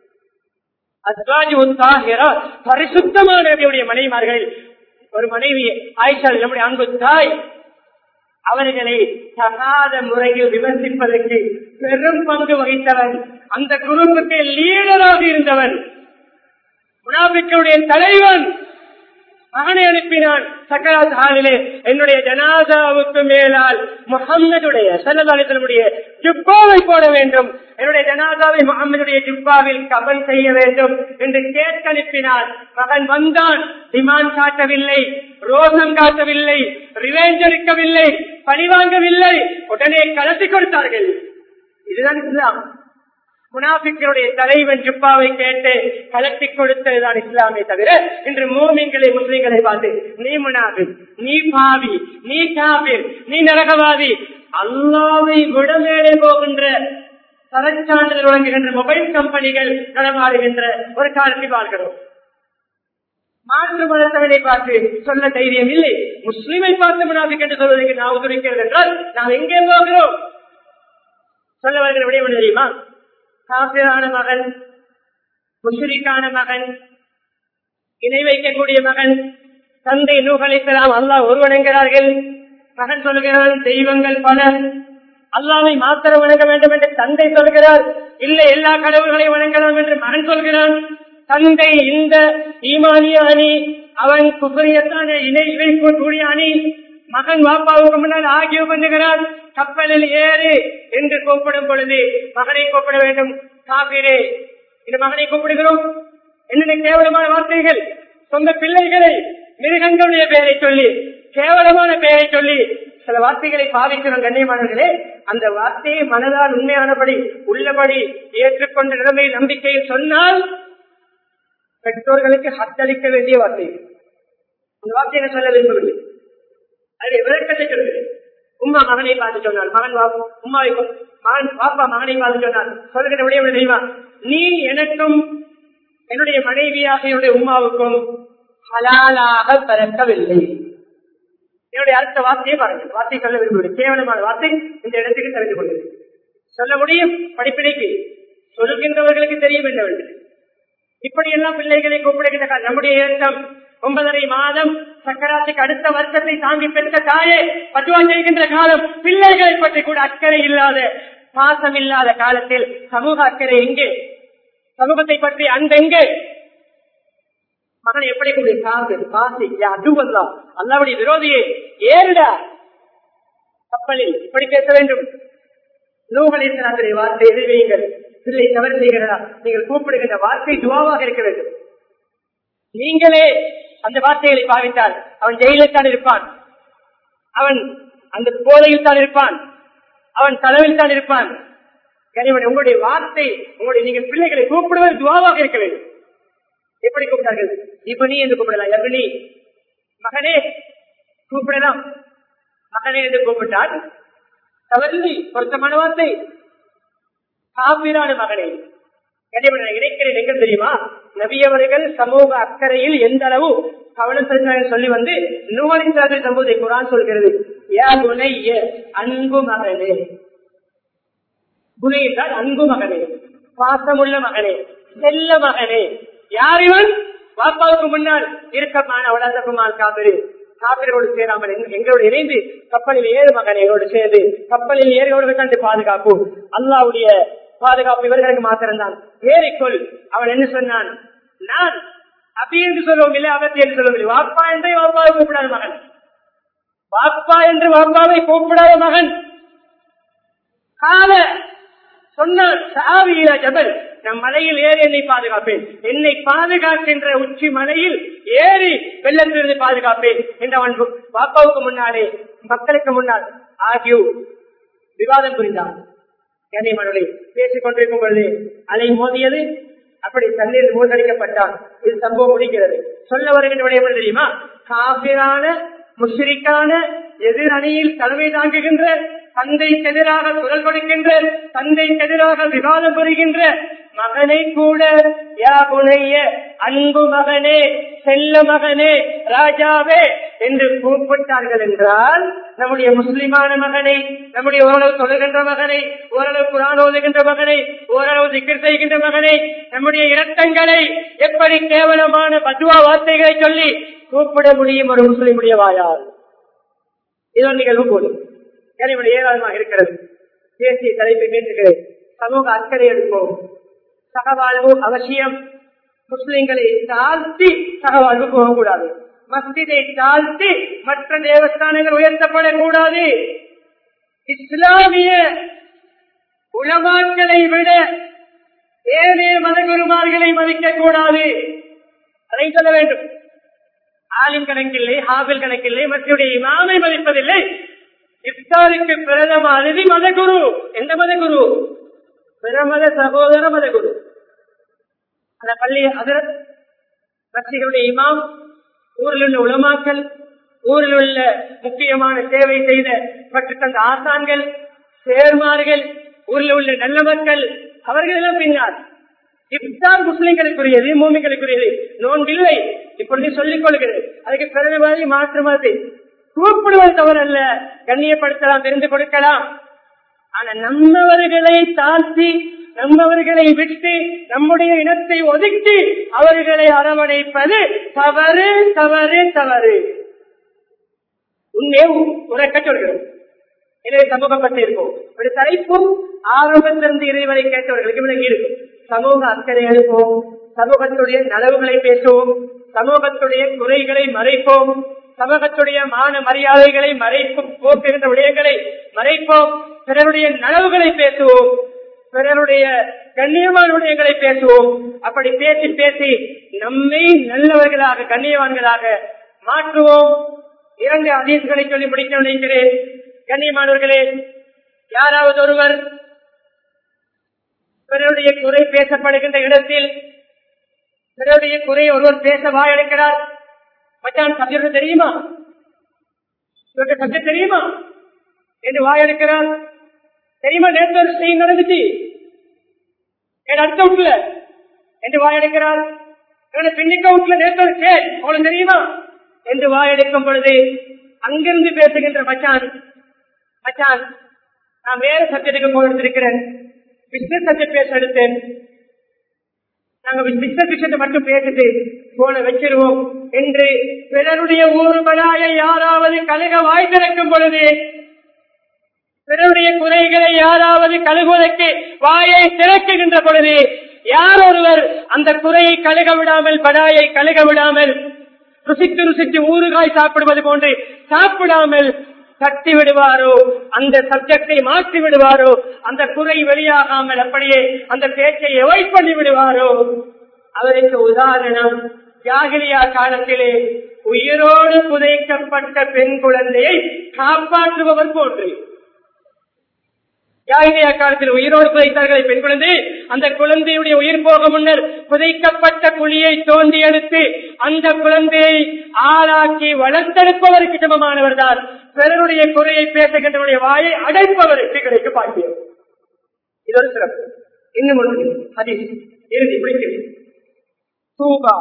பரிசுத்தமான நபியுடைய மனைவிமார்கள் ஒரு மனைவி ஆயிஷா நம்முடைய அன்பு தாய், அவர்களை தகாத முறையில் விமர்சிப்பதற்கு பெரும் பங்கு வகித்தவன், அந்த குடும்பத்தை லீடராக இருந்தவன், முனாபிக்களுடைய தலைவன். மகனை அனுப்பினான் சக்கராத் ஹாலிலே, என்னுடைய ஜனாதாவுக்கு மேலால் முஹம்மதுடைய ஸல்லல்லாஹு அலைஹி வஸல்லம் ஜுப்பாவை போட வேண்டும், என்னுடைய ஜனாதாவை முஹம்மதுடைய ஜுப்பாவில் கபன் செய்ய வேண்டும் என்று கேட்டு அனுப்பினான். மகன் வந்தான். டிமாண்ட் காட்டவில்லை, ரோசம் காட்டவில்லை, ரிவெஞ்ச் எடுக்கவில்லை, பழிவாங்கவில்லை, உடனே கலத்தி கொடுத்தார்கள். இதுதான் இஸ்லாம். முனாஃபிக்களுடைய தலைவன் ஜுப்பாவை கேட்டு கலட்டி கொடுத்ததுதான் இஸ்லாமே தவிர இன்று மூமின்களை முஸ்லிம்களை பார்த்து நீ முனாஃபிக், நீ பாவி, நீ காபிர், நீ நரகவாதி, அல்லாஹ்வை விட மேலே போகின்ற தரச்சான்றிதழ் வழங்குகின்ற மொபைல் கம்பெனிகள் நடமாடுகின்ற ஒரு காலத்தில் பார்க்கிறோம். மாற்று மதத்தவனை பார்த்து சொல்ல தைரியம் இல்லை. முஸ்லிமை பார்த்து முனாஃபிக் என்று சொல்வதற்கு நான் உதவிக்கிறது என்றால் நாம் எங்கே போகிறோம்? சொல்ல வருகிற விடயம் தெரியுமா? காபிரான மகன், முஷ்ரிக்கான மகன், இணை வைக்கக்கூடிய மகன், தந்தை நூஹ் அலைஹிஸ்ஸலாம் அல்லாஹ் ஒருவன் என்கிறார்கள். மகன் சொல்கிறான் தெய்வங்கள் பல, அல்லாஹ்வை மாத்திரம் வணங்க வேண்டும் என்று தந்தை சொல்கிறார். இல்லை, எல்லா கடவுள்களையும் வணங்கலாம் என்று மகன் சொல்கிறான். தந்தை இந்த ஈமானிய அணி, அவன் குஃப்ரியத்தான இணை வைக்கக்கூடிய அணி. மகன் வாப்பாவுக்கு முன்னால் ஆகிய பண்ணுகிறான். கப்பலில் ஏறு என்று கூப்பிடும் பொழுது மகனை கூப்பிட வேண்டும். காபிரே, இந்த மகனை கூப்பிடுகிறோம். என்னென்ன கேவலமான வார்த்தைகள்! சொந்த பிள்ளைகளை மிருகங்களுடைய பெயரை சொல்லி, கேவலமான பெயரை சொல்லி சில வார்த்தைகளை பாவிக்கிறோம். கண்ணியமானவர்களே, அந்த வார்த்தையை மனதால் உண்மையானபடி உள்ளபடி ஏற்றுக்கொண்ட நிலைமையில் நம்பிக்கையில் சொன்னால் பெற்றோர்களுக்கு ஹத்தளிக்க வேண்டிய வார்த்தை. அந்த வார்த்தையை சொல்ல விரும்பவில்லை, அதை விளக்கத்தை சொல்கிறேன். உம்மா மகனை பார்த்து சொன்னார், மகன் உம்மாவை மகன் பாப்பா மகனை பார்த்து சொன்னார். சொல்கிற விடயம் தெரியுமா? நீ எனக்கும் என்னுடைய மனைவியாக என்னுடைய உம்மாவுக்கும் ஹலாலாக பிறக்கவில்லை. என்னுடைய அடுத்த வார்த்தையை பாருங்கள். வார்த்தை சொல்ல விரும்புகிறேன். கேவலமான வார்த்தை இந்த இடத்துக்கு தெரிந்து கொண்டது. சொல்ல முடியும் படிப்பினைக்கு, சொல்கின்றவர்களுக்கு தெரியும் என்னவென்று. இப்படியெல்லாம் பிள்ளைகளை கூப்பிடுகின்ற நம்முடைய ஏற்றம் 9.5 மாதம் சக்கராத்துக்கு அடுத்த வருஷத்தை தாண்டி பெற்ற தாயே பத்துவா செய்கின்ற காலம், பிள்ளைகளை பற்றி கூட அக்கறை இல்லாத, பாசம் இல்லாத காலத்தில் சமூக அக்கறை எங்கே? சமூகத்தை பற்றி அன்பெங்கே? மகன் எப்படி கூட அதுவல்லாம் அல்லாவுடைய விரோதியை ஏறிடா கப்பலில் இப்படி பேச வேண்டும். நூஹ் அலைஹிஸ்ஸலாத்துடைய வார்த்தை எதிர்வையுங்கள். பிள்ளை தவறு செய்கிறதா, நீங்கள் கூப்பிடுகின்ற வார்த்தை துவாவாக இருக்க வேண்டும். நீங்களே அந்த வார்த்தைகளை பாவித்தால் அவன் ஜெயிலில் தான் இருப்பான், அவன் அந்த போதையில் தான் இருப்பான், அவன் கனவில் தான் இருப்பான். உங்களுடைய வார்த்தை, உங்களுடைய நீங்கள் பிள்ளைகளை கூப்பிடுவது துவாவாக இருக்க வேண்டும். எப்படி கூப்பிட்டார்கள்? இப்னி என்று கூப்பிடலாம். எப்னி மகனே கூப்பிடலாம். மகனே என்று கூப்பிட்டால் தவறில்லை, பொருத்தமான வார்த்தை. காபிரான மகனே இணைக்கிறேன் எங்க தெரியுமா? நபியவர்கள் சமூக அக்கறையில் எந்த அளவு கவனம் செலுத்தினார்கள் சொல்லி வந்து நூஹ் அலைஹிஸ்ஸலாம் சம்பவத்தை குர்ஆன் சொல்கிறது. யா புனைய, அன்பு மகனே. புனை என்றால் அன்பு மகனே, பாசமுள்ள மகனே, செல்ல மகனே. யார் இவன்? வாப்பாவுக்கு முன்னால் இருக்கமான வளர்ந்தகுமான் காபிரு. காபிரோடு சேராமல் எங்களோடு இணைந்து கப்பலில் ஏறு மகன், எங்களோடு சேர்ந்து கப்பலில் ஏறியோடு கண்டு பாதுகாப்பு. அல்லாவுடைய பாதுகாப்பு இவர்களுக்கு மாத்திரம்தான். ஏறிக்கொள். அவன் என்ன சொன்னான்? நான் அபி என்று சொல்லவும் இல்லை, அவத்தி என்று சொல்லவும் இல்லை. வாப்பா என்றே வாப்பாவை கூப்பிடாத மகன். பாப்பா என்று பாப்பாவை கூப்பிடாத மகன் கால சொன்னார், சாவியில ஜபல், நம் மலையில் ஏறி என்னை பாதுகாப்பேன், என்னை பாதுகாக்கின்ற உச்சி மலையில் ஏறி வெள்ளத்திலிருந்து பாதுகாப்பேன் என்றவன் பாப்பாவுக்கு முன்னாலே மக்களுக்கு முன்னால் ஆகிய விவாதம் புரிந்தான். கண்ணியமானவர்களே, பேசிக் கொண்டிருக்கும் பொழுது அலை மோதியது, அப்படி தண்ணீர் மூழ்கடிக்கப்பட்டான். இது சம்பவம் முடிக்கிறது. சொல்ல வருகின்ற விடயம் தெரியுமா? காபிரான முஷ்ரிக்கான எதிர் அணியில் தலைமை தாங்குகின்ற, தந்தைக்கு எதிராக குரல் கொடுக்கின்ற, தந்தைக்கு எதிராக விவாதம் புரிகின்ற மகனை கூட யா புனைய அன்பு மகனே, செல்ல மகனே, ராஜாவே என்று கூப்பிட்டார்கள் என்றால், நம்முடைய முஸ்லிமான மகனை, நம்முடைய ஓரளவு தொழுகின்ற மகனை, ஓரளவு குர்ஆன் ஓதுகின்ற மகனை, ஓரளவு திக்ர் செய்கின்ற மகனை, நம்முடைய இரத்தங்களை எப்படி கேவலமான பத்வா வார்த்தைகளை சொல்லி கூப்பிட முடியும் ஒரு முஸ்லிமுடைய வாயால்? இது நிகழ்வு போதும் ஏராளமாக இருக்கிறது. தேசிய தலைப்பை பேசுகிறேன். சமூக அக்கறை எடுப்போம். சகவாழ்வு அவசியம். முஸ்லிம்களை தாழ்த்தி சகவாழ்வு போகக்கூடாது. மஸ்ஜிதை தாழ்த்தி மற்ற தேவஸ்தானங்கள் உயர்த்தப்படக்கூடாது. இஸ்லாமிய உலமாக்களை விட ஏனைய மதகுருமார்களை மதிக்கக்கூடாது. அதை சொல்ல வேண்டும். ஆலிம் கணக்கில்லை, ஹாபில் கணக்கில்லை, மற்றடைய இமாமை மதிப்பதில்லை. இஃப்தாருக்கு பிரதம அதிதி மதகுரு. எந்த மதகுரு? பிரமத சகோதர மதகுரு. அந்த பள்ளி ஹஜ்ரத், மஸ்ஜிதுடைய இமாம், ஊரில் உள்ள உலமாக்கள், ஊரில் உள்ள முக்கியமான சேவை செய்த கற்றுத்தந்த ஆசான்கள், சேர்மார்கள், ஊரில் உள்ள நல்ல மக்கள், அவர்களெல்லாம் பின்னால். இஃப்தார் முஸ்லிம்களுக்குரியது, மூமிகளுக்குரியது. நோன்பில்லை, இப்பொழுது சொல்லிக் கொள்கிறது. அதுக்கு பிறகு மாற்றுமாறு கூப்பிடுவது தவறல்ல, கண்ணியப்படுத்தலாம், தெரிந்து கொடுக்கலாம். ஆனா நம்மவர்களை தாழ்த்தி, நம்மவர்களை விட்டு, நம்முடைய இனத்தை ஒதுக்கி அவர்களை அரவணைப்பது தவறு, தவறு, தவறு. உன்னே உரைக்க சொல்கிறோம். எனவே சமூகம் பற்றி இருக்கும் ஒரு தலைப்பும் ஆரம்பத்திலிருந்து இறைவரை கேட்டவர்களுக்கு விலகி இருக்கும். சமூக அக்கறை எடுப்போம், சமூகத்துடைய நலவுகளை பேசுவோம், சமூகத்துடைய குறைகளை மறைப்போம், சமூகத்துடைய மான மரியாதைகளை மறைக்கும் போக்குகின்ற விடயங்களை மறைப்போம், பிறருடைய நலவுகளை பேசுவோம், பிறருடைய கண்ணியமான விடயங்களை பேசுவோம். அப்படி பேசி பேசி நம்மை நல்லவர்களாக, கண்ணியவான்களாக மாற்றுவோம். 2 ஹதீஸ்களை சொல்லி முடிக்க நினைக்கிறேன். கண்ணியமானவர்களே, யாராவது ஒருவர் பிறருடைய குறை பேசப்படுகின்ற இடத்தில் பிறருடைய குறை ஒருவர் பேச வாயெடுக்கிறார். மச்சான் சப்ஜெக்ட் தெரியுமா, சப்ஜெக்ட் தெரியுமா என்று வாயெடுக்கிறார். தெரியுமா நேற்று ஒரு செய்தி நடந்துச்சு என் அடுத்த வீட்டுல என்று வாயெடுக்கிறார். பின்னிக்க வீட்டுல நேற்று ஒரு கேள் அவளுக்கு தெரியுமா என்று வாயெடுக்கும் பொழுது அங்கிருந்து பேசுகின்ற மச்சான், மச்சான் நான் வேற சப்ஜெக்டுக்கு போய் எடுத்திருக்கிறேன், பிசினஸ் சப்ஜெக்ட் பேச எடுத்தேன், நாங்க பிசினஸ் விஷயத்தை மட்டும் பேசிட்டு போன வச்சிருவோம் என்று பிறருடைய ஊர்வலாயை யாராவது கழுக வாய் திறக்கும் பொழுது, பிறருடைய குறைகளை யாராவது கழுகுவதற்கு வாயை திறக்குகின்ற பொழுது, யார் ஒருவர் அந்த குறையை கழுக விடாமல், படாயை கழுக விடாமல், ருசித்து ருசித்து ஊறுகாய் சாப்பிடுவது போன்று சாப்பிடாமல் தட்டி விடுவாரோ, அந்த சப்ஜெக்டை மாற்றி விடுவாரோ, அந்த குறை வெளியாகாமல் அப்படியே அந்த பேச்சை அவாய்ட் பண்ணி விடுவாரோ, அவருக்கு உதாரணம் ஜாகிலியா காலத்திலே உயிரோடு புதைக்கப்பட்ட பெண் குழந்தையை காப்பாற்றுபவர் போன்று. ஜாகிலியா காலத்தில் உயிரோடு புதைத்தார்கள் பெண் குழந்தை. அந்த குழந்தையுடைய உயிர் போக முன்னர் புதைக்கப்பட்ட குழியை தோண்டி எடுத்து அந்த குழந்தையை ஆளாக்கி வளர்த்தெடுப்பவருக்கு சமமானவர் தான் பிறருடைய குறையை பேசுகின்றவருடைய வாயை அடைப்பவருக்கு கிடைக்க பாக்கியம். இது ஒரு சிறப்பு. இன்னும் ஒன்று ஹதீஸ் இறுதி முடிக்கிறது. தூபா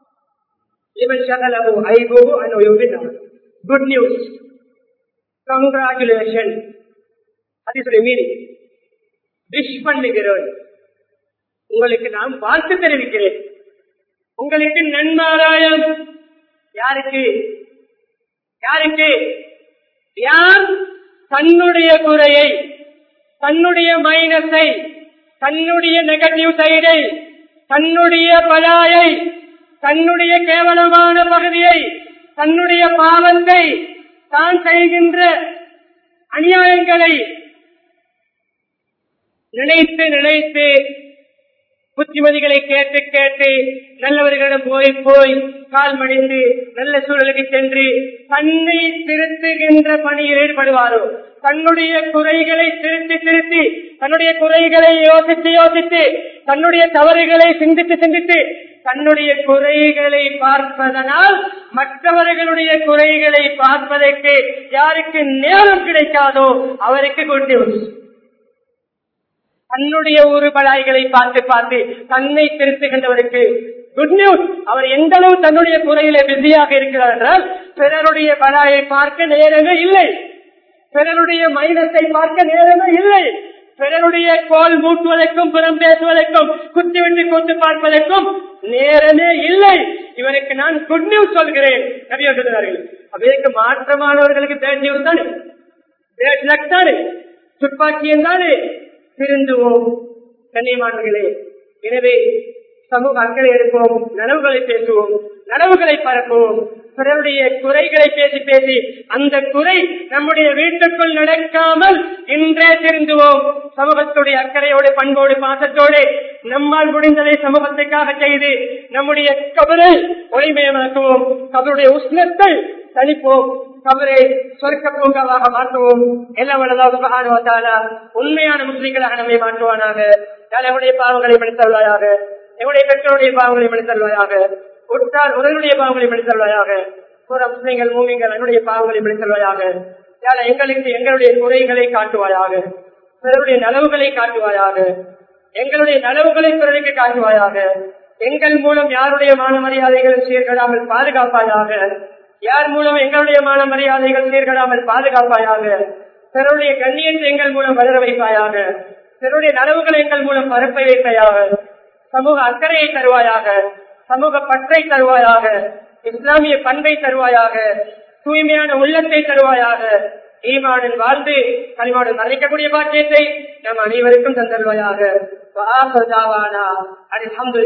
இவன் ஷகலஹு ஐபுஹு அன் யுபினா. Good news, congratulation. ஹதீஸுடைய மீனிங், விஷ் பண்ணுகிறேன், உங்களுக்கு நான் வாழ்த்து தெரிவிக்கிறேன், உங்களுக்கு நன்மாராயம். யாருக்கு? யாருக்கு? யார் தன்னுடைய குறையை, தன்னுடைய மைனஸை, தன்னுடைய நெகட்டிவ் சைடை, தன்னுடைய பலாயை, தன்னுடைய கேவலமான பகுதியை, தன்னுடைய பாவத்தை தான் செய்கின்ற அநியாயங்களை நினைத்து நினைத்து புத்திமதிகளை கேட்டு கேட்டு நல்லவர்களிடம் போய் கால் மடிந்து நல்ல சூழலுக்கு சென்று தன்னை திருத்துகின்ற பணியில் ஈடுபடுவாரோ, தன்னுடைய குறைகளை திருத்தி தன்னுடைய குறைகளை யோசித்து தன்னுடைய தவறுகளை சிந்தித்து தன்னுடைய குறைகளை பார்ப்பதனால் மற்றவர்களுடைய குறைகளை பார்ப்பதற்கு யாருக்கு நேரம் கிடைக்காதோ அவருக்கு கொண்டு தன்னுடைய ஒரு பலாய்களை பார்த்து தன்னை திருத்துகின்றவருக்கு குட் நியூஸ். அவர் எந்த அளவு தன்னுடைய குறையிலே பிஸியாக இருக்கிறார் என்றால் பிறருடைய பலாயை பார்க்க நேரமே இல்லை, பிறருடைய மைனஸை பார்க்க நேரமே இல்லை, பிறருடைய கோல் மூட்டுவதற்கும் புறம் பேசுவதற்கும் குத்திவிட்டு கூத்து பார்ப்பதற்கும் நேரமே இல்லை. இவருக்கு நான் குட் நியூஸ் சொல்கிறேன் நபி சொல்கிறார்கள். அதற்கு மாற்றமானவர்களுக்கு பேட் நியூஸ் தானே, பேட் லக் தானே, துப்பாக்கியம் தானே. திருந்துவோம் கண்ணியமானவர்களே. எனவே சமூக அக்கறை எடுப்போம், நனவுகளை பேசுவோம், நனவுகளை பரப்புவோம். பிறருடைய குறைகளை பேசி அந்த குறை நம்முடைய வீட்டுக்குள் நடக்காமல் இன்றே திருந்துவோம். சமூகத்துடைய அக்கறையோடு பண்போடு பாசத்தோடு நம்மால் முடிந்ததை சமூகத்துக்காக செய்து நம்முடைய கபரை ஒளிமயமாக்குவோம், கபருடைய உஷ்ணத்தை தணிப்போம், கபரை சொர்க்க பூங்காவாக மாற்றுவோம். எல்லாம் வல்லல்லாஹ் உண்மையான முஸ்லிம்களாக நம்மை மாற்றுவானாக. எங்களுடைய பாவங்களை மன்னித்தருள்வாயாக, எங்களுடைய பெற்றோருடைய பாவங்களை மன்னித்தருள்வாயாக, உற்றார் உடலுடைய பாவங்களை மன்னித்தருள்வாயாக, முஸ்லிம்கள் மூமிங்கள் என்னுடைய பாவங்களை மன்னித்தருள்வாயாக. எங்களுக்கு எங்களுடைய குறைகளை காட்டுவாயாக, பிறருடைய நலவுகளை காட்டுவாயாக, எங்களுடைய நலவுகளை பிறருக்கு காட்டுவாயாக. எங்கள் மூலம் யாருடைய மான மரியாதைகளும் சீர்கடாமல் பாதுகாப்பாயாக, யார் மூலம் எங்களுடைய மான மரியாதைகள் சீர்கடாமல் பாதுகாப்பாயாக. பிறருடைய கண்ணியத்தை எங்கள் மூலம் வளர வைப்பாயாக, பிறருடைய நலவுகளை எங்கள் மூலம் பரப்ப வைப்பாயாக. சமூக அக்கறையை தருவாயாக, சமூக பற்றை தருவாயாக, இஸ்லாமிய பண்பை தருவாயாக, தூய்மையான உள்ளத்தை தருவாயாக. ஈமானில் வாழ்ந்து கலிமாவுடன் மறைக்கக்கூடிய பாக்கியத்தை நம் அனைவருக்கும் தந்தருவாயாக.